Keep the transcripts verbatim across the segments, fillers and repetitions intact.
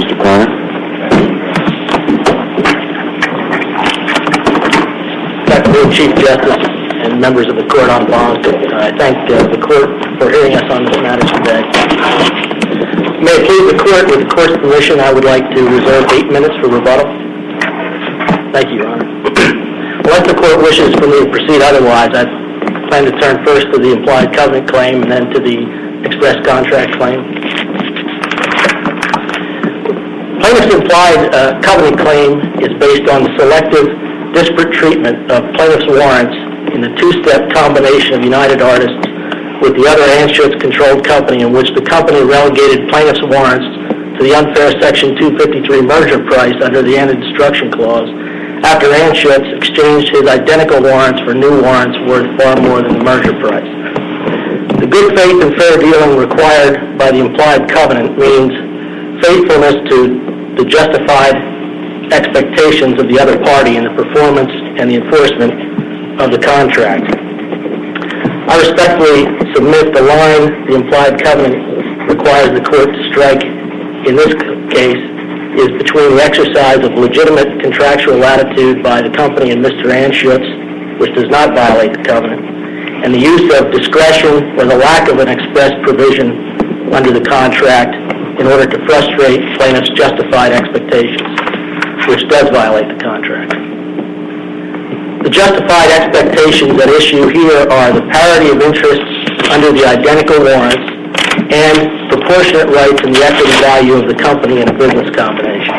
Mister Connor. Lord Chief Justice and members of the Court en banc, I thank uh, the Court for hearing us on this matter today. May it please the Court, with the Court's permission, I would like to reserve eight minutes for rebuttal. Thank you, Your Honor. Unless the Court wishes for me to proceed otherwise, I plan to turn first to the implied covenant claim and then to the express contract claim. Plaintiff's implied uh, covenant claim is based on the selective, disparate treatment of plaintiff's warrants in the two-step combination of United Artists with the other Anschutz-controlled company, in which the company relegated plaintiff's warrants to the unfair Section two fifty-three merger price under the anti-destruction clause after Anschutz exchanged his identical warrants for new warrants worth far more than the merger price. The good faith and fair dealing required by the implied covenant means faithfulness to the justified expectations of the other party in the performance and the enforcement of the contract. I respectfully submit the line the implied covenant requires the Court to strike in this case is between the exercise of legitimate contractual latitude by the company and Mister Anschutz, which does not violate the covenant, and the use of discretion or the lack of an express provision under the contract in order to frustrate plaintiff's justified expectations, which does violate the contract. The justified expectations at issue here are the parity of interests under the identical warrants and proportionate rights in the equity value of the company in a business combination.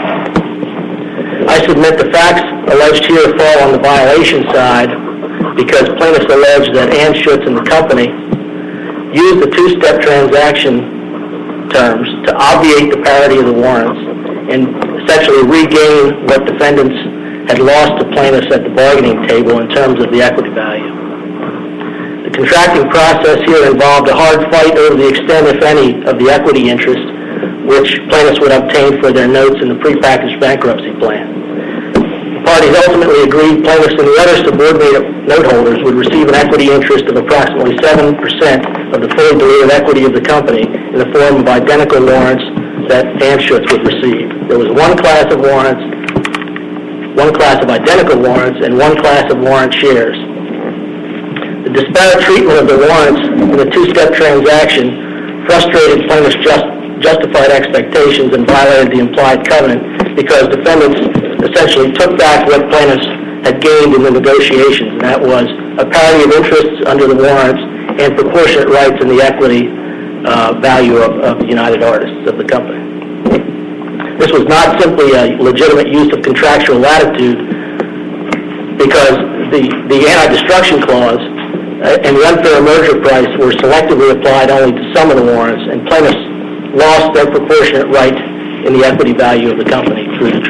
I submit the facts alleged here fall on the violation side because plaintiffs allege that Anschutz and the company used the two-step transaction terms to obviate the parity of the warrants and essentially regain what defendants had lost to plaintiffs at the bargaining table in terms of the equity value. The contracting process here involved a hard fight over the extent, if any, of the equity interest which plaintiffs would obtain for their notes in the prepackaged bankruptcy plan. The parties ultimately agreed plaintiffs and the other subordinate note holders would receive an equity interest of approximately seven percent of the fully diluted equity of the company in the form of identical warrants that Anschutz would receive. There was one class of warrants, one class of identical warrants, and one class of warrant shares. The disparate treatment of the warrants in the two-step transaction frustrated plaintiffs' just, justified expectations and violated the implied covenant because defendants essentially took back what plaintiffs had gained in the negotiations, and that was a parity of interests under the warrants and proportionate rights in the equity uh, value of, of the United Artists of the company. This was not simply a legitimate use of contractual latitude because the, the anti-destruction clause and the unfair merger price were selectively applied only to some of the warrants, and plaintiffs lost their proportionate right in the equity value of the company through the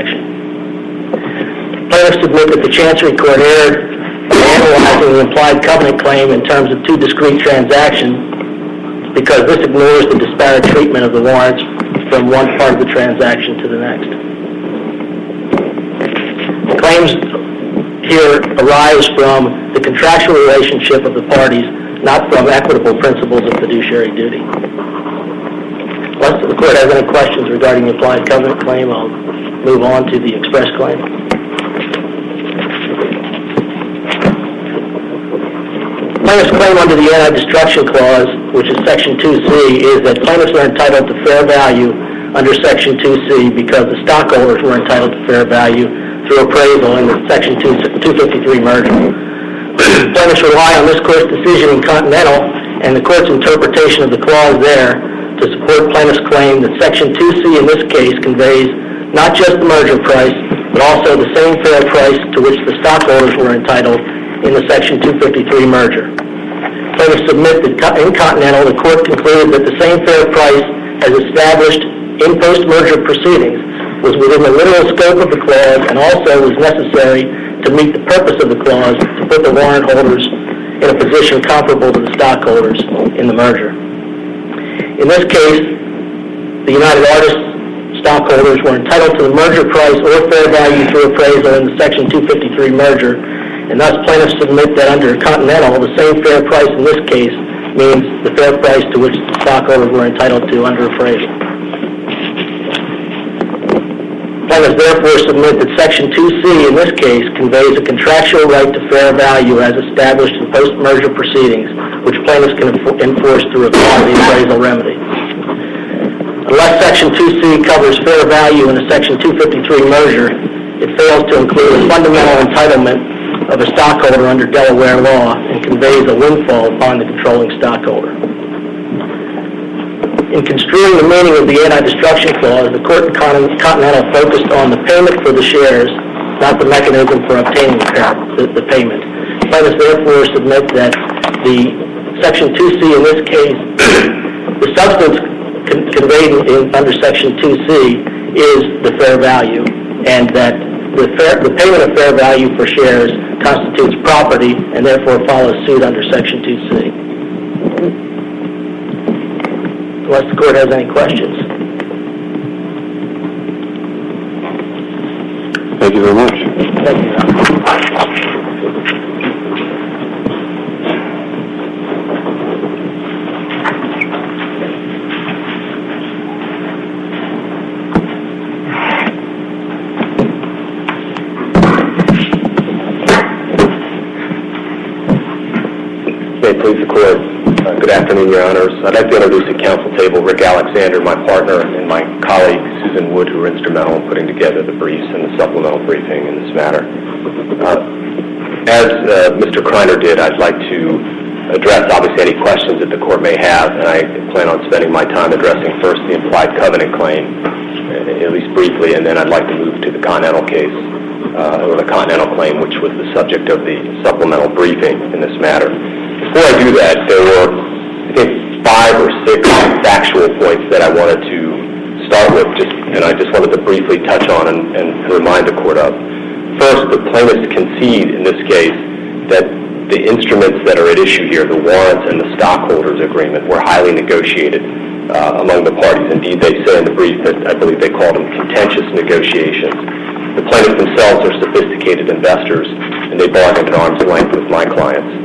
transaction. Plaintiffs submit that the Chancery Court erred in analyzing the implied covenant claim in terms of two discrete transactions because this ignores the disparate treatment of the warrants from one part of the transaction to the next. The claims here arise from the contractual relationship of the parties, not from equitable principles of fiduciary duty. Unless the Court has any questions regarding the implied covenant claim, I'll move on to the express claim. Plaintiff's claim under the anti-destruction clause, which is Section two C, is that plaintiffs are entitled to fair value under Section two C because the stockholders were entitled to fair value through appraisal in the Section two fifty-three merger. Plaintiffs rely on this Court's decision in Continental and the Court's interpretation of the clause there to support plaintiffs' claim that Section two C in this case conveys not just the merger price, but also the same fair price to which the stockholders were entitled in the Section two fifty-three merger. Plaintiffs submit that in Continental, the Court concluded that the same fair price as established in post-merger proceedings was within the literal scope of the clause and also was necessary to meet the purpose of the clause to put the warrant holders in a position comparable to the stockholders in the merger. In this case, the United Artists stockholders were entitled to the merger price or fair value through appraisal in the Section two fifty-three merger, and thus plaintiffs submit that under Continental, the same fair price in this case means the fair price to which the stockholders were entitled to under appraisal. Plaintiffs therefore submit that Section two C in this case conveys a contractual right to fair value as established in post-merger proceedings, which plaintiffs can enforce through a quantity appraisal remedy. Unless Section two C covers fair value in a Section two fifty-three merger, it fails to include a fundamental entitlement of a stockholder under Delaware law and conveys a windfall upon the controlling stockholder. In construing the meaning of the anti-destruction clause, the Court in Continental focused on the payment for the shares, not the mechanism for obtaining the, the payment. Plaintiffs therefore submit that the Section two C in this case, the substance con- conveyed in, under Section two C is the fair value, and that the, fair, the payment of fair value for shares constitutes property and therefore follows suit under Section two C. Unless the Court has any questions. Thank you very much. Thank you. May it please the Court. Uh, good afternoon, Your Honors. I'd like to introduce at council table Rick Alexander, my partner, and my colleague Susan Wood, who were instrumental in putting together the briefs and the supplemental briefing in this matter. Uh, as uh, Mister Kreiner did, I'd like to address, obviously, any questions that the Court may have, and I plan on spending my time addressing first the implied covenant claim, at least briefly, and then I'd like to move to the Continental case, uh, or the Continental claim, which was the subject of the supplemental briefing in this matter. Before I do that, there were, I think, five or six factual points that I wanted to start with, just, and I just wanted to briefly touch on and, and remind the Court of. First, the plaintiffs concede in this case that the instruments that are at issue here, the warrants and the stockholders agreement, were highly negotiated uh, among the parties. Indeed, they say in the brief that I believe they called them contentious negotiations. The plaintiffs themselves are sophisticated investors, and they bargained at arm's length with my clients,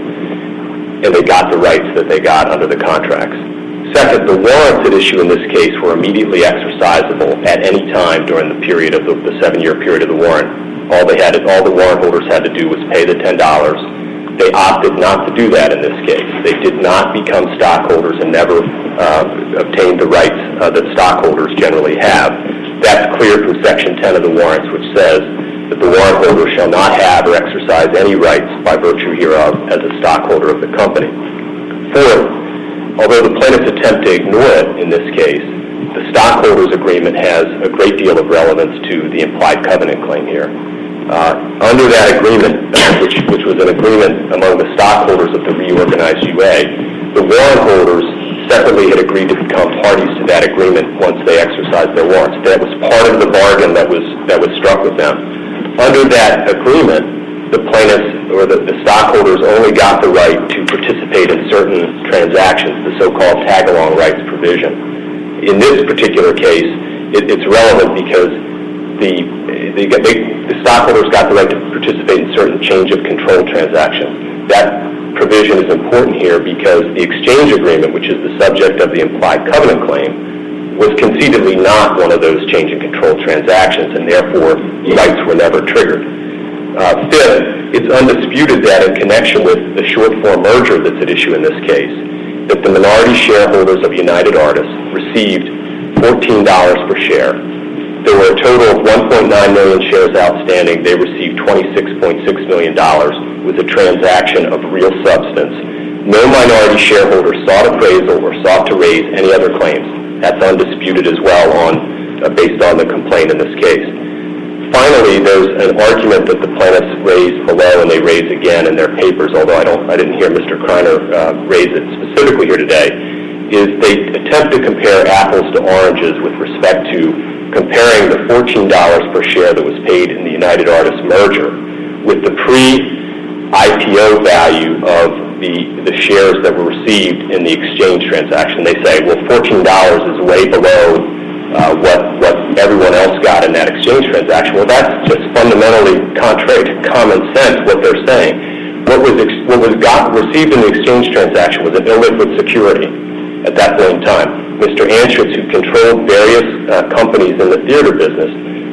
and they got the rights that they got under the contracts. Second, the warrants at issue in this case were immediately exercisable at any time during the period of the, the seven-year period of the warrant. All they had, all the warrant holders had to do was pay the ten dollars. They opted not to do that in this case. They did not become stockholders and never uh, obtained the rights uh, that stockholders generally have. That's clear from Section ten of the warrants, which says that the warrant holder shall not have or exercise any rights by virtue hereof as a stockholder of the company. Fourth, although the plaintiffs attempt to ignore it in this case, the stockholders agreement has a great deal of relevance to the implied covenant claim here. Uh, under that agreement, which, which was an agreement among the stockholders of the reorganized U A, the warrant holders separately had agreed to become parties to that agreement once they exercised their warrants. That was part of the bargain that was that was struck with them. Under that agreement, the plaintiffs or the, the stockholders only got the right to participate in certain transactions, the so-called tag-along rights provision. In this particular case, it, it's relevant because the, they, they, the stockholders got the right to participate in certain change of control transactions. That provision is important here because the exchange agreement, which is the subject of the implied covenant claim, was conceitedly not one of those change and control transactions, and therefore rights were never triggered. Uh, fifth, it's undisputed that in connection with the short-form merger that's at issue in this case, that the minority shareholders of United Artists received fourteen dollars per share. There were a total of one point nine million shares outstanding. They received twenty-six point six million dollars with a transaction of real substance. No minority shareholder sought appraisal or sought to raise any other claims. That's undisputed as well on, uh, based on the complaint in this case. Finally, there's an argument that the plaintiffs raised below and they raise again in their papers, although I don't, I didn't hear Mister Kreiner uh, raise it specifically here today, is they attempt to compare apples to oranges with respect to comparing the fourteen dollars per share that was paid in the United Artists merger with the pre-I P O value of The, the shares that were received in the exchange transaction. They say, well, fourteen dollars is way below uh, what what everyone else got in that exchange transaction. Well, that's just fundamentally contrary to common sense, what they're saying. What was ex- what was got received in the exchange transaction was an illiquid security at that point in time. Mister Anschutz, who controlled various uh, companies in the theater business,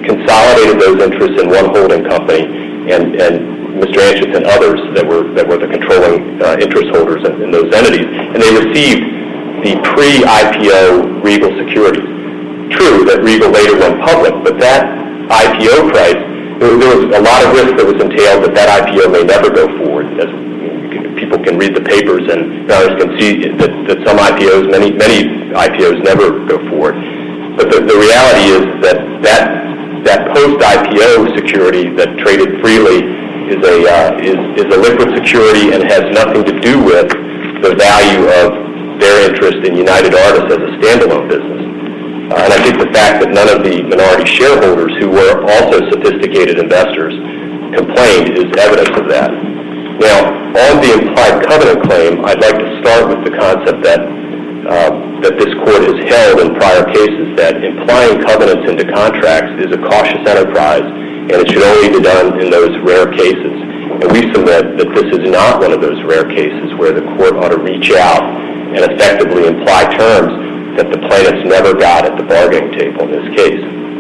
consolidated those interests in one holding company, and, and Mister Anschutz and others that were that were the controlling uh, interest holders in, in those entities, and they received the pre-I P O Regal securities. True that Regal later went public, but that I P O price, there, there was a lot of risk that was entailed that that I P O may never go forward. As people can read the papers and others can see that, that some I P Os, many many I P Os never go forward. But the, the reality is that that that post-I P O security that traded freely is a uh, is is a liquid security and has nothing to do with the value of their interest in United Artists as a standalone business. Uh, and I think the fact that none of the minority shareholders, who were also sophisticated investors, complained is evidence of that. Now, on the implied covenant claim, I'd like to start with the concept that uh, that this court has held in prior cases that implying covenants into contracts is a cautious enterprise, and it should only be done in those rare cases. And we submit that this is not one of those rare cases where the court ought to reach out and effectively imply terms that the plaintiffs never got at the bargaining table in this case.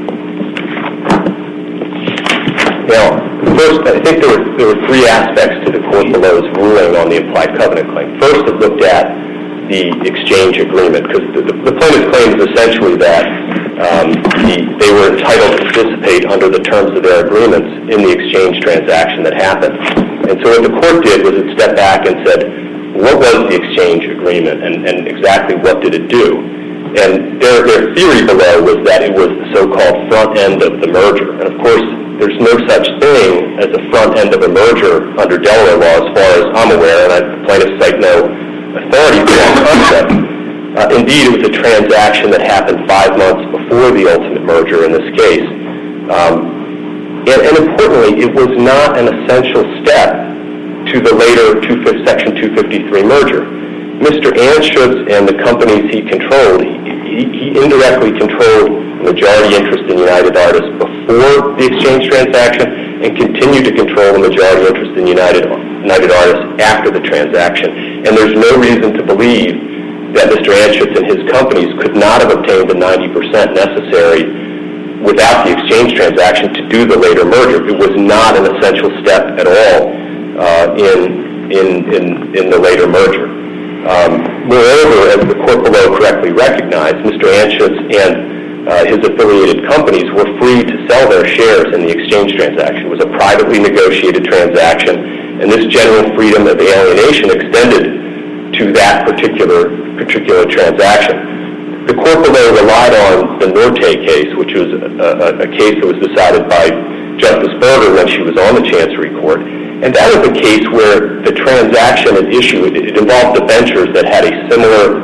Now, first, I think there were, there were three aspects to the court below's ruling on the implied covenant claim. First, it looked at the exchange agreement, because the, the, the plaintiff's claim is essentially that um, the, they were entitled to participate under the terms of their agreements in the exchange transaction that happened. And so what the court did was it stepped back and said, what was the exchange agreement, and, and exactly what did it do? And their, their theory below was that it was the so-called front end of the merger. And of course, there's no such thing as a front end of a merger under Delaware law as far as I'm aware, and I, the plaintiffs cite no authority for that concept. Uh, indeed, it was a transaction that happened five months before the ultimate merger in this case. Um, and, and importantly, it was not an essential step to the later Section two fifty-three merger. Mister Anschutz and the companies he controlled, he, he indirectly controlled majority interest in United Artists before the exchange transaction and continued to control the majority interest in United, United Artists after the transaction. And there's no reason to believe that Mister Anschutz and his companies could not have obtained the ninety percent necessary without the exchange transaction to do the later merger. It was not an essential step at all uh, in, in, in, in the later merger. Um, moreover, as the court below correctly recognized, Mister Anschutz and uh, his affiliated companies were free to sell their shares in the exchange transaction. It was a privately negotiated transaction, and this general freedom of alienation extended to that particular particular transaction. The court below relied on the Norte case, which was a, a, a case that was decided by Justice Berger when she was on the Chancery Court. And that was a case where the transaction at issue, it, it involved debentures that had a similar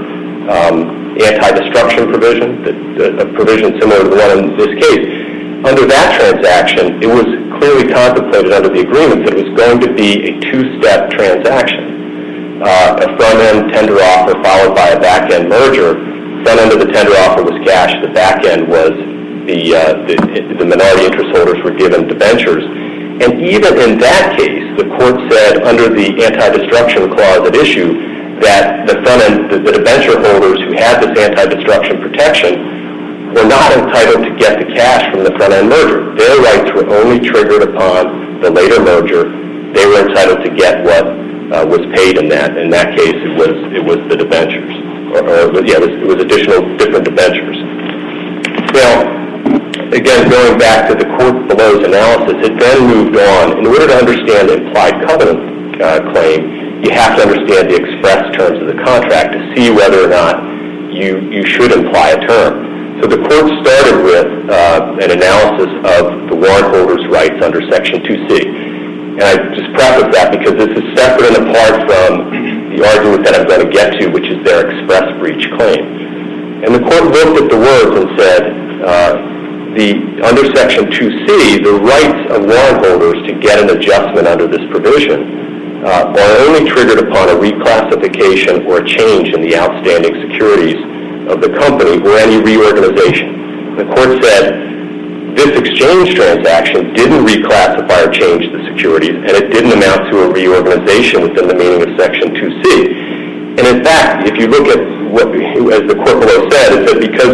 um, anti-destruction provision, that, that, a provision similar to the one in this case. Under that transaction, it was clearly contemplated under the agreement that it was going to be a two-step transaction. Uh, a front-end tender offer followed by a back-end merger. Front end of the tender offer was cash. The back end was the, uh, the, the minority interest holders were given debentures. And even in that case, the court said under the anti-destruction clause at issue that the front end, the, the debenture holders who had this anti-destruction protection were not entitled to get the cash from the front end merger. Their rights were only triggered upon the later merger. They were entitled to get what uh, was paid in that. In that case, it was it was the debentures, or, or yeah, it was, it was additional different debentures. Now, again, going back to the court below's analysis, it then moved on. In order to understand the implied covenant uh, claim, you have to understand the express terms of the contract to see whether or not you, you should imply a term. So the court started with uh, an analysis of the warrant holder's rights under Section two C. And I just preface that because this is separate and apart from the argument that I'm going to get to, which is their express breach claim. And the court looked at the words and said, uh, The, under Section two C, the rights of warrant holders to get an adjustment under this provision uh, are only triggered upon a reclassification or a change in the outstanding securities of the company or any reorganization. The court said this exchange transaction didn't reclassify or change the securities, and it didn't amount to a reorganization within the meaning of Section two C. And in fact, if you look at what, as the court below said, it said because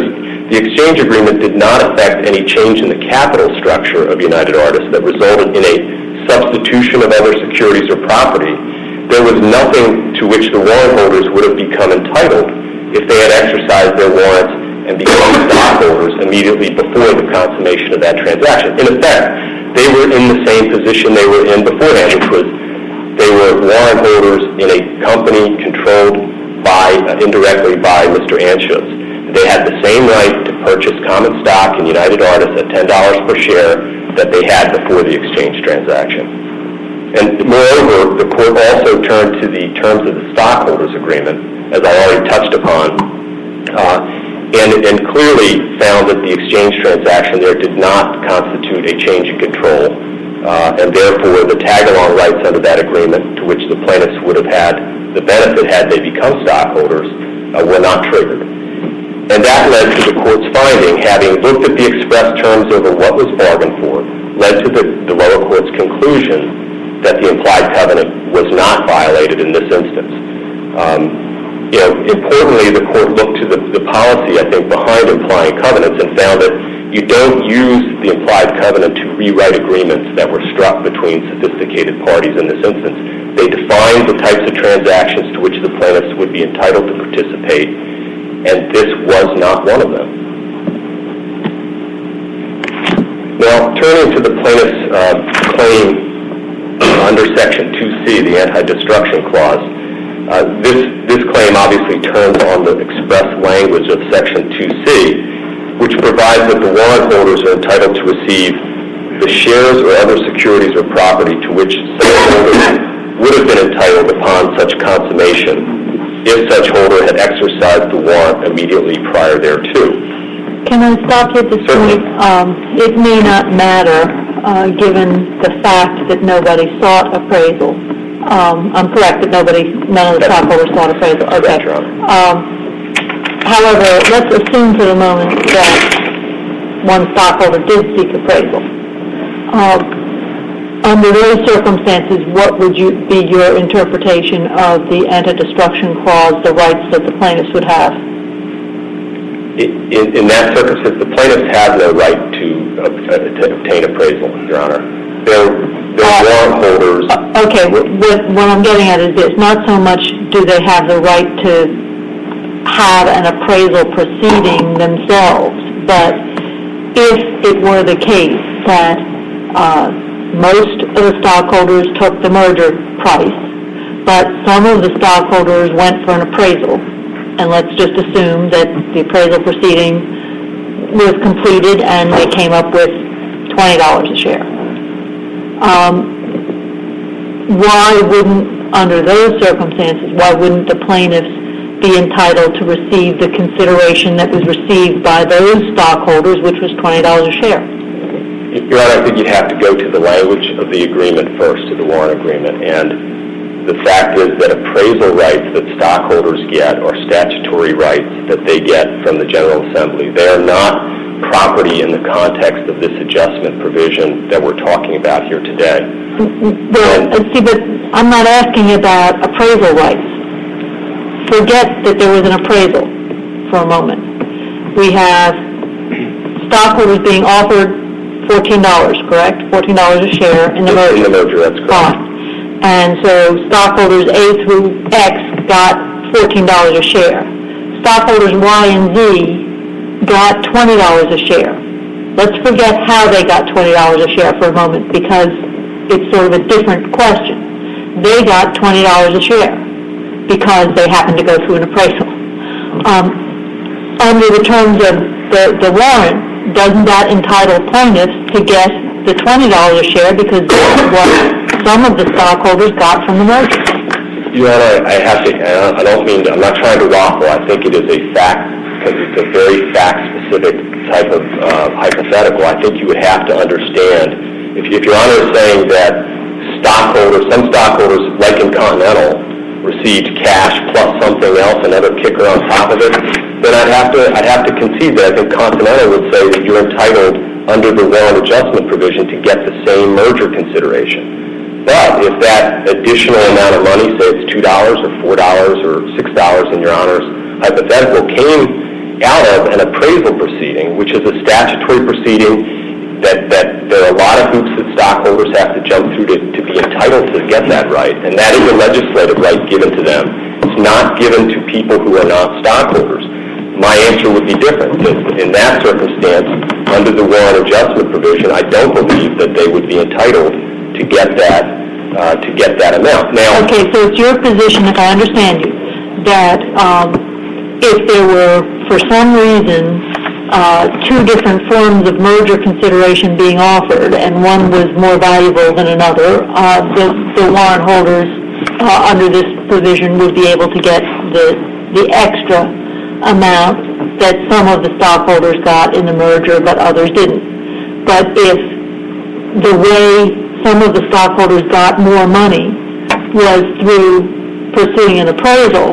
The exchange agreement did not affect any change in the capital structure of United Artists that resulted in a substitution of other securities or property. There was nothing to which the warrant holders would have become entitled if they had exercised their warrants and become stockholders immediately before the consummation of that transaction. In effect, they were in the same position they were in beforehand, which was they were warrant holders in a company controlled by, uh, indirectly by Mister Anschutz. They had the same right to purchase common stock in United Artists at ten dollars per share that they had before the exchange transaction. And moreover, the court also turned to the terms of the stockholders agreement, as I already touched upon, uh, and, and clearly found that the exchange transaction there did not constitute a change in control, uh, and therefore the tag-along rights under that agreement, to which the plaintiffs would have had the benefit had they become stockholders, uh, were not triggered. And that led to the court's finding, having looked at the express terms over what was bargained for, led to the, the lower court's conclusion that the implied covenant was not violated in this instance. Um, you know, importantly, the court looked to the, the policy, I think, behind implying covenants and found that you don't use the implied covenant to rewrite agreements that were struck between sophisticated parties in this instance. They defined the types of transactions to which the plaintiffs would be entitled to participate, and this was not one of them. Now, turning to the plaintiff's uh, claim under Section two C, the Anti-Destruction Clause, uh, this, this claim obviously turns on the express language of Section two C, which provides that the warrant holders are entitled to receive the shares or other securities or property to which such holders would have been entitled upon such consummation if such holder had exercised the warrant immediately prior thereto. Can I stop you at this point? Um, it may not matter, uh, given the fact that nobody sought appraisal. Um, I'm correct that nobody, none of the stockholders sought appraisal. Okay. Correct, Your Honor. Um, however, let's assume for the moment that one stockholder did seek appraisal. Um, Under those circumstances, what would you be your interpretation of the anti-destruction clause, the rights that the plaintiffs would have? In, in that circumstance, the plaintiffs have no right to, uh, to obtain appraisal, Your Honor. They're, they're uh, warrant holders. Uh, okay, what, what I'm getting at is this. Not so much do they have the right to have an appraisal proceeding themselves, but if it were the case that uh, most of the stockholders took the merger price, but some of the stockholders went for an appraisal. And let's just assume that the appraisal proceeding was completed and they came up with twenty dollars a share. Um, why wouldn't, under those circumstances, why wouldn't the plaintiffs be entitled to receive the consideration that was received by those stockholders, which was twenty dollars a share? Your Honor, I think you'd have to go to the language of the agreement first, to the warrant agreement. And the fact is that appraisal rights that stockholders get are statutory rights that they get from the General Assembly. They are not property in the context of this adjustment provision that we're talking about here today. Well, and, see, but I'm not asking about appraisal rights. Forget that there was an appraisal for a moment. We have stockholders being offered fourteen dollars, correct? fourteen dollars a share in the merger. In the merger, that's correct. Fine. And so stockholders A through X got fourteen dollars a share. Stockholders Y and Z got twenty dollars a share. Let's forget how they got twenty dollars a share for a moment, because it's sort of a different question. They got twenty dollars a share because they happened to go through an appraisal. Um, under the terms of the, the warrant, doesn't that entitle plaintiffs to get the twenty dollars a share because that's what some of the stockholders got from the merger? Your Honor, I have to, I don't mean to, I'm not trying to waffle. I think it is a fact, because it's a very fact-specific type of uh, hypothetical. I think you would have to understand, if, if Your Honor is saying that stockholders, some stockholders, like in Continental, received cash plus something else, another kicker on top of it, then I'd have to, I'd have to concede that I think Continental would say that you're entitled under the warrant adjustment provision to get the same merger consideration. But if that additional amount of money, say it's two dollars or four dollars or six dollars in Your Honor's hypothetical, came out of an appraisal proceeding, which is a statutory proceeding that, that there are a lot of hoops that stockholders have to jump through to, to be entitled to get that right, and that is a legislative right given to them. It's not given to people who are not stockholders. My answer would be different. In that circumstance, under the warrant adjustment provision, I don't believe that they would be entitled to get that uh, to get that amount. Now, okay, so it's your position, if I understand you, that um, if there were, for some reason, uh, two different forms of merger consideration being offered, and one was more valuable than another, uh, the, the warrant holders uh, under this provision would be able to get the the extra amount that some of the stockholders got in the merger, but others didn't. But if the way some of the stockholders got more money was through pursuing an appraisal,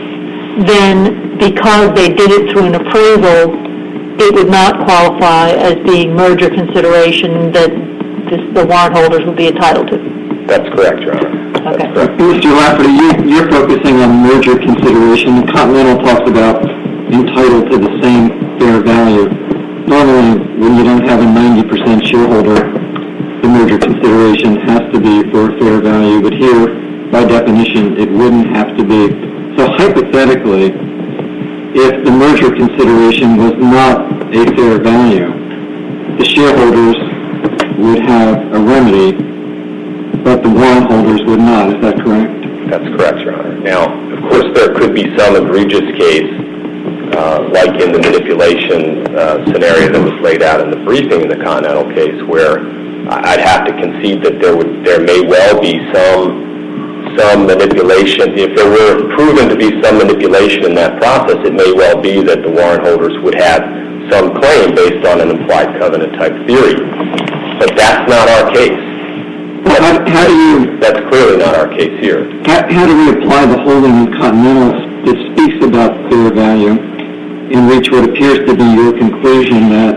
then because they did it through an appraisal, it would not qualify as being merger consideration that this, the warrant holders would be entitled to. That's correct, Your Honor. Okay. Mister Lafferty, you, you're focusing on merger consideration. Continental talks about entitled to the same fair value. Normally, when you don't have a ninety percent shareholder, the merger consideration has to be for a fair value, but here, by definition, it wouldn't have to be. So hypothetically, if the merger consideration was not a fair value, the shareholders would have a remedy, but the warrant holders would not. Is that correct? That's correct, Your Honor. Now, of course, there could be some egregious case, uh, like in the manipulation uh, scenario that was laid out in the briefing in the Continental case, where I'd have to concede that there would, there may well be some some manipulation. If there were proven to be some manipulation in that process, it may well be that the warrant holders would have some claim based on an implied covenant type theory. But that's not our case. Well, how, how do you... That's clearly not our case here. How, how do we apply the holding in Continental that speaks about fair value and reach what appears to be your conclusion that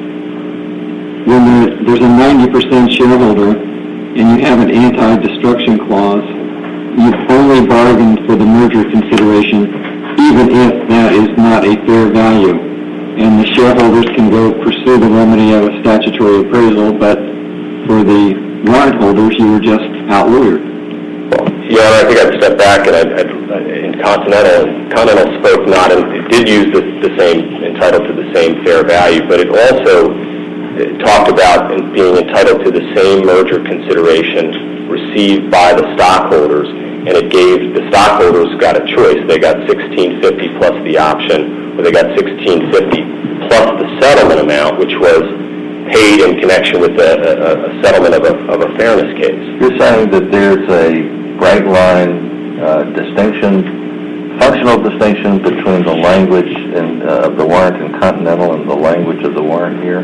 when there, there's a ninety percent shareholder and you have an anti-destruction clause, you've only bargained for the merger consideration even if that is not a fair value, and the shareholders can go pursue the remedy of a statutory appraisal, but for the warrant holders, you were just out-lawyered. Well, Your Honor, I think I'd step back, and I'd, I'd, in Continental, Continental spoke not, and it did use the, the same, entitled to the same fair value, but it also talked about being entitled to the same merger consideration received by the stockholders, and it gave the stockholders got a choice. They got sixteen fifty plus the option, or they got sixteen fifty plus the settlement amount, which was paid in connection with a, a, a settlement of a, of a fairness case. You're saying that there's a bright line uh, distinction, functional distinction between the language in, uh, of the warrant in Continental and the language of the warrant here?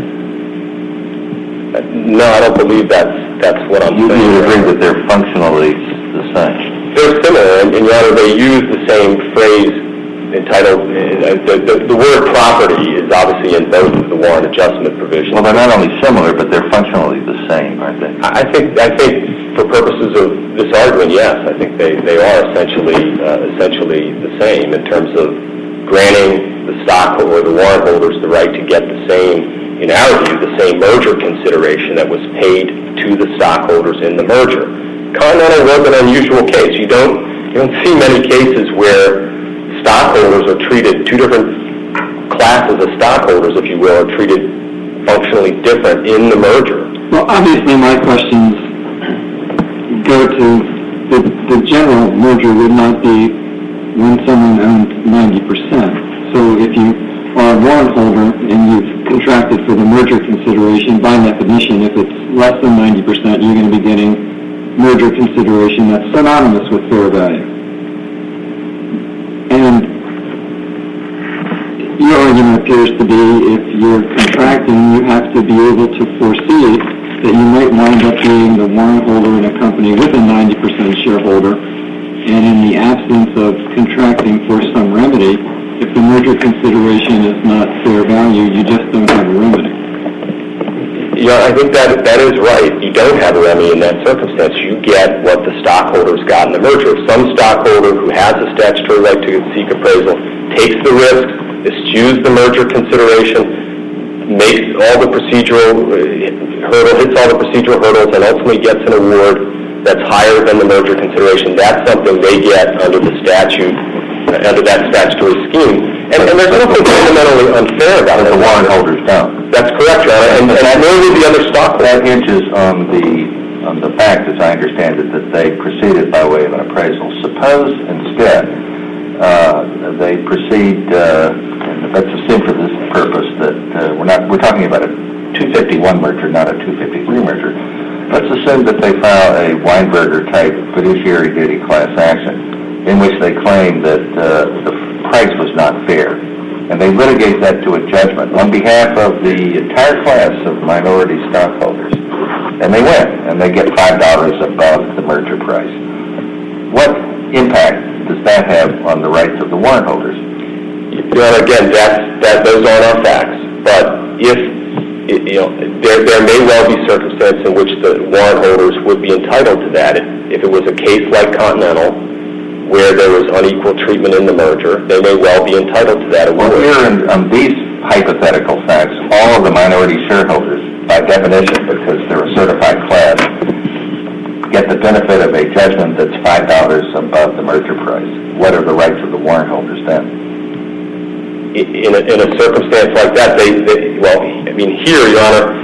Uh, no, I don't believe that's that's what I'm you, saying. You agree that they're functionally the same? They're similar, and, and Your Honor, they use the same phrase entitled, uh, the, the, the word property is obviously in both of the warrant adjustment provisions. Well, they're not only similar, but they're functionally the same, aren't they? I think, I think for purposes of this argument, yes, I think they, they are essentially uh, essentially the same in terms of granting the stock or the warrant holders the right to get the same, in our view, the same merger consideration that was paid to the stockholders in the merger. Continental was an unusual case. You don't you don't see many cases where stockholders are treated, two different classes of stockholders, if you will, are treated functionally different in the merger. Well, obviously my questions go to the, the general merger would not be when someone owned ninety percent. So if you are a warrant holder and you've contracted for the merger consideration, by definition, if it's less than ninety percent, you're going to be getting merger consideration that's synonymous with fair value. And your argument appears to be if you're contracting, you have to be able to foresee that you might wind up being the warrant holder in a company with a ninety percent shareholder, and in the absence of contracting for some remedy, if the merger consideration is not fair value, you just don't have a remedy. Yeah, I think that that is right. You don't have a remedy in that circumstance. You get what the stockholders got in the merger. Some stockholder who has a statutory right to seek appraisal takes the risk eschews the merger consideration, makes all the procedural hurdle, hits all the procedural hurdles, and ultimately gets an award that's higher than the merger consideration. That's something they get under the statute, under that statutory scheme. And, and there's nothing fundamentally unfair about it. The warrant holders don't. That's correct, Your Honor. And, and that may be the other stock. That hinges on the on the fact, as I understand it, that they proceeded by way of an appraisal. Suppose instead uh, they proceed, uh, and let's assume for this purpose that uh, we're not we're talking about a two fifty-one merger, not a two fifty-three merger. Let's assume that they file a Weinberger type fiduciary duty class action in which they claim that uh, the price was not fair, and they litigate that to a judgment on behalf of the entire class of minority stockholders, and they win, and they get five dollars above the merger price. What impact does that have on the rights of the warrant holders? You know, again, that's, that those aren't our facts, but if you know, there there may well be circumstances in which the warrant holders would be entitled to that. If it was a case like Continental, where there was unequal treatment in the merger, they may well be entitled to that award. Well, here in um, these hypothetical facts, all of the minority shareholders, by definition, because they're a certified class, get the benefit of a judgment that's five dollars above the merger price. What are the rights of the warrant holders then? In a, in a circumstance like that, they, they, well, I mean, here, Your Honor,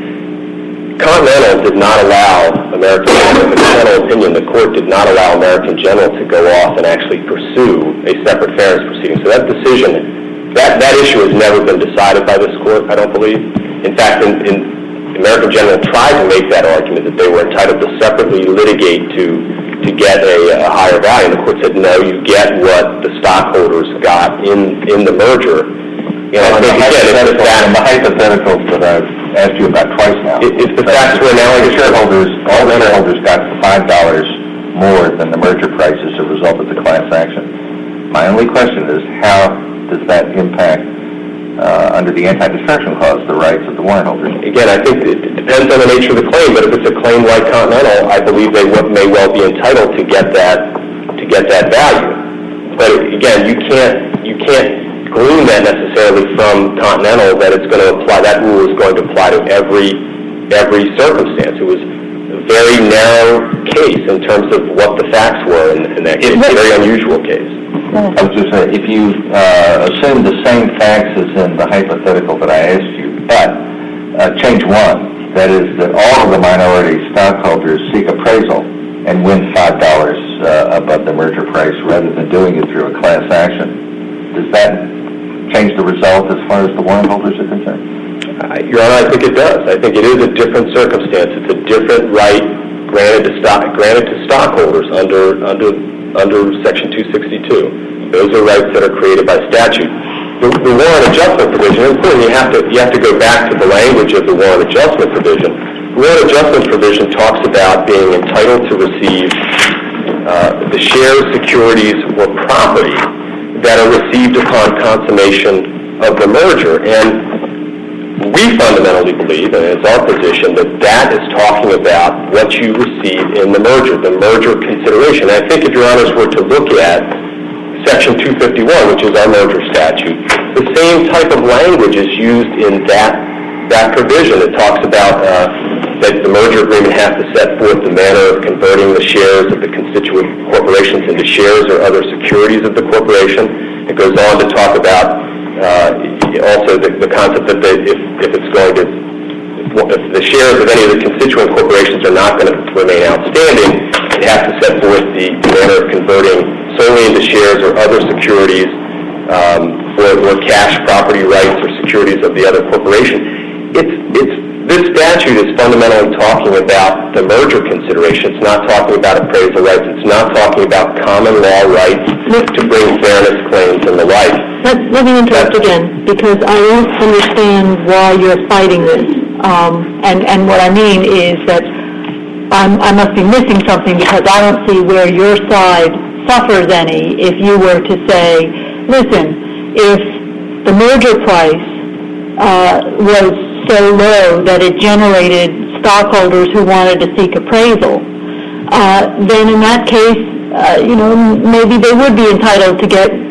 Continental did not allow American General, in the general opinion, the court did not allow American General to go off and actually pursue a separate fairness proceeding. So that decision, that, that issue has never been decided by this court, I don't believe. In fact, in, in American General tried to make that argument that they were entitled to separately litigate to to get a, a higher value. And the court said, no, you get what the stockholders got in, in the merger. You know, I think, again, if the, fact, the hypotheticals that I've asked you about twice now, if, if the facts were analogous, shareholders, all the shareholders got five dollars more than the merger price as a result of the class action. My only question is, how does that impact, uh, under the anti-destruction clause, the rights of the warrant holders? Again, I think it depends on the nature of the claim, but if it's a claim like Continental, I believe they may well be entitled to get that to get that value. But again, you can't you can't glean that necessarily from Continental that it's going to apply. That rule is going to apply to every every circumstance. It was a very narrow case in terms of what the facts were in, in that case. It's a very unusual case. I was just saying, if you uh, assume the same facts as in the hypothetical that I asked you, but uh, change one, that is that all of the minority stockholders seek appraisal and win five dollars uh, above the merger price rather than doing it through a class action, does that change the result as far as the warrant holders are concerned? Uh, Your Honor, I think it does. I think it is a different circumstance. It's a different right granted to stock granted to stockholders under under under Section two sixty-two. Those are rights that are created by statute. The, the warrant adjustment provision, important, you have to you have to go back to the language of the warrant adjustment provision. The warrant adjustment provision talks about being entitled to receive uh, the shares, securities, or property that are received upon consummation of the merger. And we fundamentally believe, and it's our position, that that is talking about what you receive in the merger, the merger consideration. And I think if Your Honors were to look at Section two fifty-one, which is our merger statute, the same type of language is used in that that provision. It talks about uh, that the merger agreement has to set forth the manner of converting the shares of the constituent corporations into shares or other securities of the corporation. It goes on to talk about uh, also the, the concept that they, if, if it's going to, if the shares of any of the constituent corporations are not going to remain outstanding, it has to set forth the manner of converting solely into shares or other securities um, or, or cash property rights or securities of the other corporation. It's, it's, this statute is fundamentally talking about the merger consideration. It's not talking about appraisal rights. It's not talking about common law rights to bring fairness claims and the like. Let, let me interrupt again, because I don't understand why you're fighting this. Um, and, and what I mean is that I'm, I must be missing something, because I don't see where your side suffers any if you were to say, listen, if the merger price uh, was so low that it generated stockholders who wanted to seek appraisal, uh, then in that case, uh, you know, maybe they would be entitled to get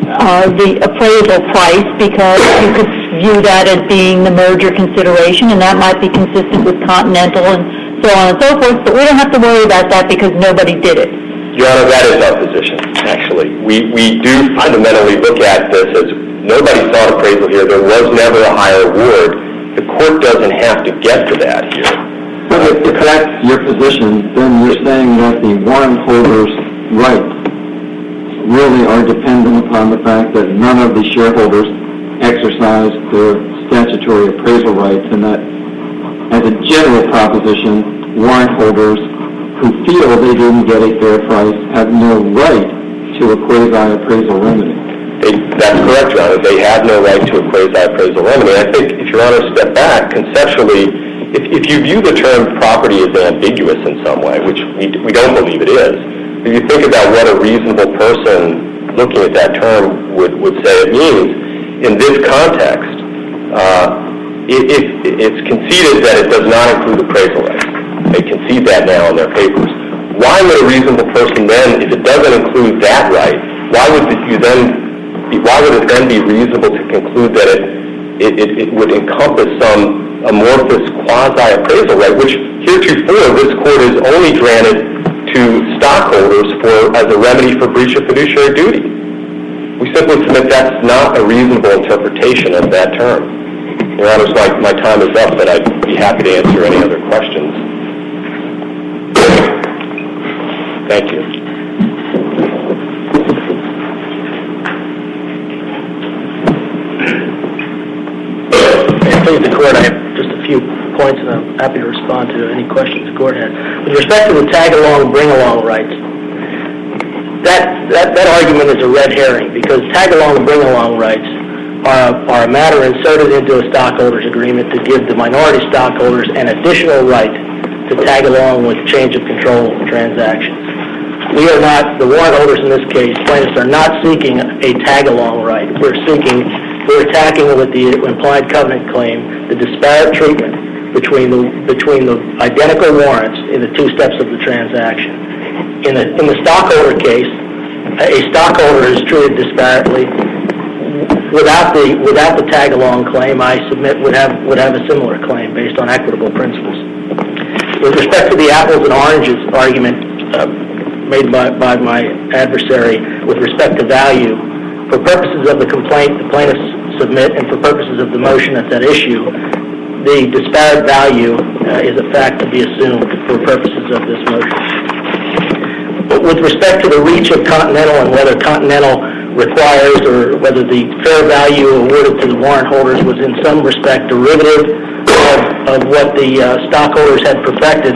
uh, the appraisal price, because you could view that as being the merger consideration, and that might be consistent with Continental and so on and so forth, but we don't have to worry about that because nobody did it. Your Honor, that is our position, actually. We, we do fundamentally look at this as nobody sought appraisal here. There was never a higher award. The court doesn't have to get to that here. But if that's your position, then you're saying that the warrant holders' rights really are dependent upon the fact that none of the shareholders exercised their statutory appraisal rights, and that, as a general proposition, warrant holders who feel they didn't get a fair price have no right to a quasi-appraisal remedy. They, that's correct, Your Honor. They have no right to a quasi-appraisal remedy. I think, if Your Honor step back, conceptually, if, if you view the term property as ambiguous in some way, which we, we don't believe it is, if you think about what a reasonable person looking at that term would, would say it means, in this context, uh, it, it, it's conceded that it does not include appraisal rights. They concede that now in their papers. Why would a reasonable person then, if it doesn't include that right, why would you then, be, why would it then be reasonable to conclude that it, it, it, it would encompass some amorphous quasi-appraisal right, which heretofore this court has only granted to stockholders for as a remedy for breach of fiduciary duty? We simply submit that's not a reasonable interpretation of that term. Your Honor, my, my time is up, but I'd be happy to answer any other questions. Thank you. Please, the court, I have just a few points, and I'm happy to respond to any questions the court has. With respect to the tag-along, bring-along rights, that, that, that argument is a red herring, because tag-along, bring-along rights are, are a matter inserted into a stockholders agreement to give the minority stockholders an additional right to tag along with change of control transactions. We are not, the warrant holders in this case, plaintiffs are not seeking a tag-along right. We're seeking, we're attacking with the implied covenant claim the disparate treatment between the between the identical warrants in the two steps of the transaction. In the in the stockholder case, a stockholder is treated disparately. Without the without the tag-along claim, I submit would have would have a similar claim based on equitable principles. With respect to the apples and oranges argument uh, made by, by my adversary with respect to value, for purposes of the complaint the plaintiffs submit and for purposes of the motion that's at issue, the disparate value uh, is a fact to be assumed for purposes of this motion. But with respect to the reach of Continental and whether Continental requires or whether the fair value awarded to the warrant holders was in some respect derivative of, of what the uh, stockholders had perfected,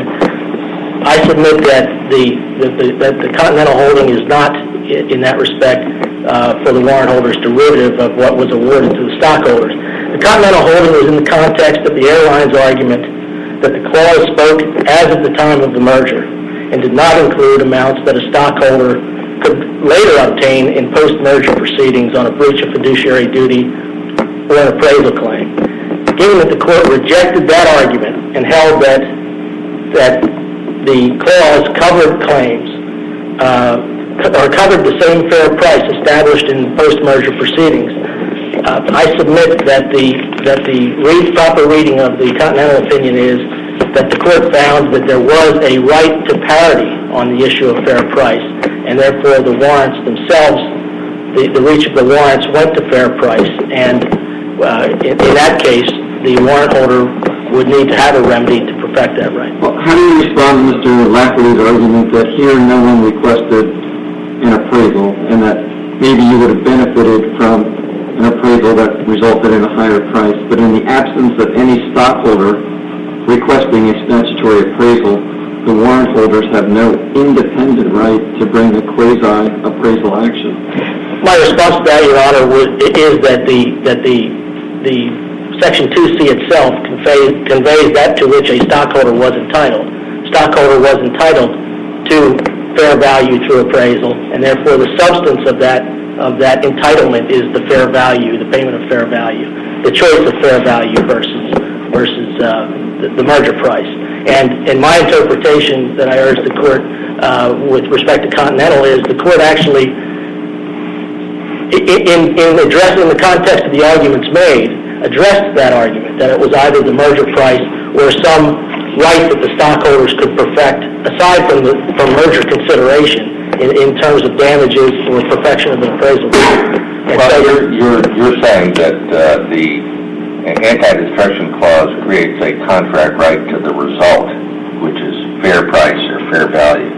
I submit that the, the, the, that the Continental holding is not, in that respect, uh, for the warrant holders derivative of what was awarded to the stockholders. The Continental holding was in the context of the airline's argument that the clause spoke as of the time of the merger and did not include amounts that a stockholder could later obtain in post-merger proceedings on a breach of fiduciary duty or an appraisal claim. Given that the court rejected that argument and held that that the clause covered claims uh, or covered the same fair price established in post-merger proceedings, uh, I submit that the that the read, proper reading of the Continental opinion is that the court found that there was a right to parity on the issue of fair price, and therefore the warrants themselves, the, the reach of the warrants went to fair price, and uh, in, in that case, the warrant holder would need to have a remedy to perfect that right. Well, how do you respond to Mister Lafferty's argument that here no one requested an appraisal and that maybe you would have benefited from an appraisal that resulted in a higher price, but in the absence of any stockholder requesting a statutory appraisal, the warrant holders have no independent right to bring a quasi-appraisal action? My response to that, Your Honor, is that the that the the Section two C itself conveys, conveys that to which a stockholder was entitled. Stockholder was entitled to fair value through appraisal, and therefore the substance of that of that entitlement is the fair value, the payment of fair value, the choice of fair value versus versus uh, the, the merger price. And in my interpretation that I urge the court uh, with respect to Continental is the court actually in, in addressing the context of the arguments made, addressed that argument, that it was either the merger price or some right that the stockholders could perfect, aside from the from merger consideration, in, in terms of damages or perfection of the appraisal. And well, so you're, you're, you're saying that uh, the anti-destruction clause creates a contract right to the result, which is fair price or fair value.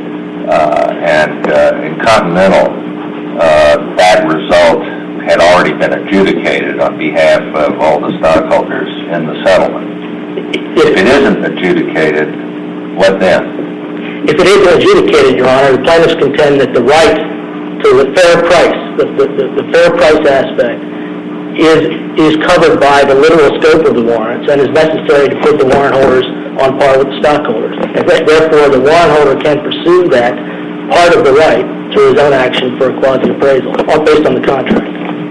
Uh, and uh, in Continental, uh, that result had already been adjudicated on behalf of all the stockholders in the settlement. If it isn't adjudicated, what then? If it isn't adjudicated, Your Honor, the plaintiffs contend that the right to the fair price, the, the, the, the fair price aspect, is is covered by the literal scope of the warrants and is necessary to put the warrant holders on par with the stockholders. And therefore, the warrant holder can pursue that part of the right through his own action for a quasi-appraisal, all based on the contract.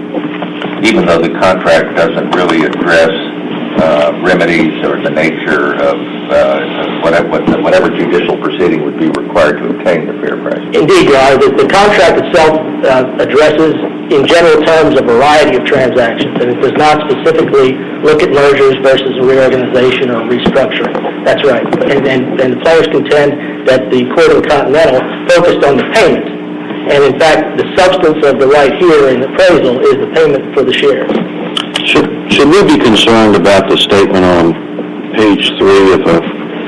Even though the contract doesn't really address uh, remedies or the nature of uh, whatever, whatever judicial proceeding would be required to obtain the fair price. Indeed, Your Honor, the, the contract itself uh, addresses, in general terms, a variety of transactions, and it does not specifically look at mergers versus a reorganization or restructuring. That's right. And, and, and the plaintiffs contend that the Court of Continental focused on the payment. And in fact, the substance of the right here in appraisal is the payment for the shares. Should, should we be concerned about the statement on page three of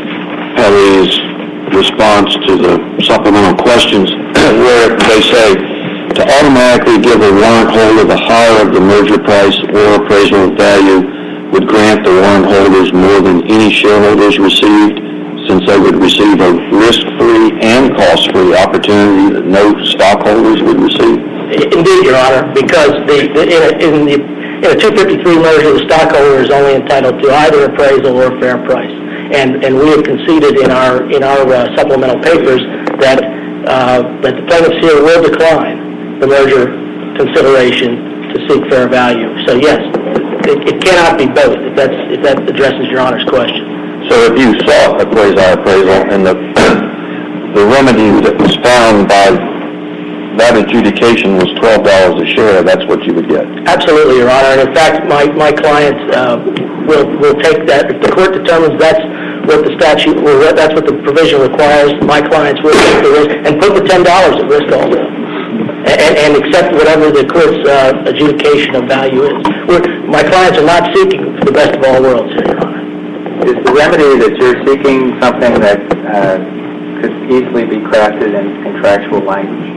Perry's response to the supplemental questions where they say to automatically give a warrant holder the higher of the merger price or appraisal value would grant the warrant holders more than any shareholders received, since they would receive a risk-free and cost-free opportunity that no stockholders would receive? Indeed, Your Honor, because the, the, in, a, in, the, in a two fifty-three merger, the stockholder is only entitled to either appraisal or fair price. And, and we have conceded in our, in our uh, supplemental papers that, uh, that the plaintiffs here will decline the merger consideration to seek fair value. So yes, it, it cannot be both, if, that's, if that addresses Your Honor's question. So if you sought a quasi-appraisal and the, the remedy that was found by that adjudication was twelve dollars a share, that's what you would get? Absolutely, Your Honor. And in fact, my, my client uh, will, will take that. If the court determines that's what the statute, or that's what the provision requires, my clients will take the risk and put the ten dollars at risk also. And, and accept whatever the court's uh, adjudication of value is. We're, my clients are not seeking the best of all worlds here, Your Honor. Is the remedy that you're seeking something that uh, could easily be crafted in contractual language?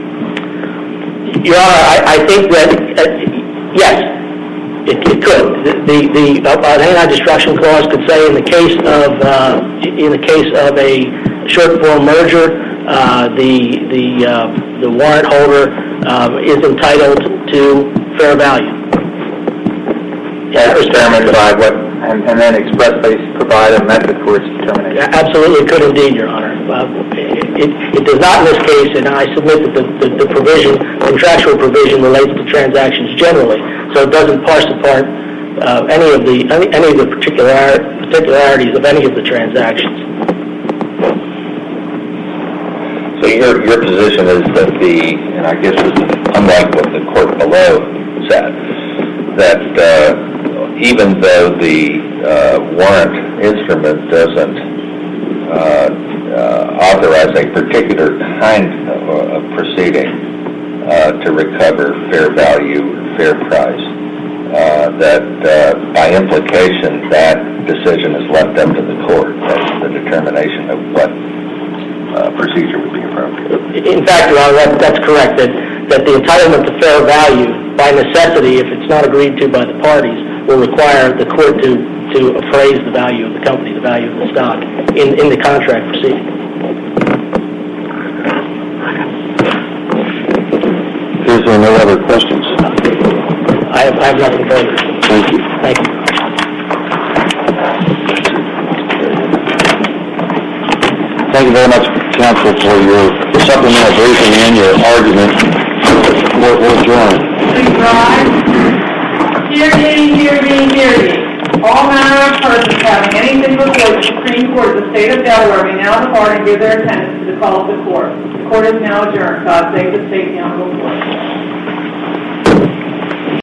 Your Honor, I, I think that, uh, yes, it, it could. The, the, the uh, anti-destruction clause could say in the case of, uh, in the case of a short-form merger, uh, the, the, uh, the warrant holder um, is entitled to fair value. As determined by what, and, and then expressly provide a method for its determination. Absolutely could indeed, Your Honor. Uh, it, it does not in this case, and I submit that the, the, the provision, contractual provision, relates to transactions generally, so it doesn't parse apart uh, any of the any, any of the particular particularities of any of the transactions. So your your position is that the, and I guess this is unlike what the court below said, that uh, even though the uh, warrant instrument doesn't uh, uh, authorize a particular kind of, uh, of proceeding uh, to recover fair value, fair price, uh, that uh, by implication that decision is left up to the court as the determination of what uh, procedure would be appropriate. In fact, Your Honor, that, that's correct, that, that the entitlement to fair value, by necessity, if it's not agreed to by the parties, will require the court to, to appraise the value of the company, the value of the stock, in, in the contract proceeding. Is there no other questions? I have, I have nothing further. Thank you. Thank you. Thank you very much, counsel, for your supplemental briefing and your argument. Court will adjourn. Please rise. Hear ye, hear ye, hear ye. All manner of persons having anything before the Supreme Court of the State of Delaware may now depart and give their attendance to the call of the court. The court is now adjourned. God save the state and the honorable court.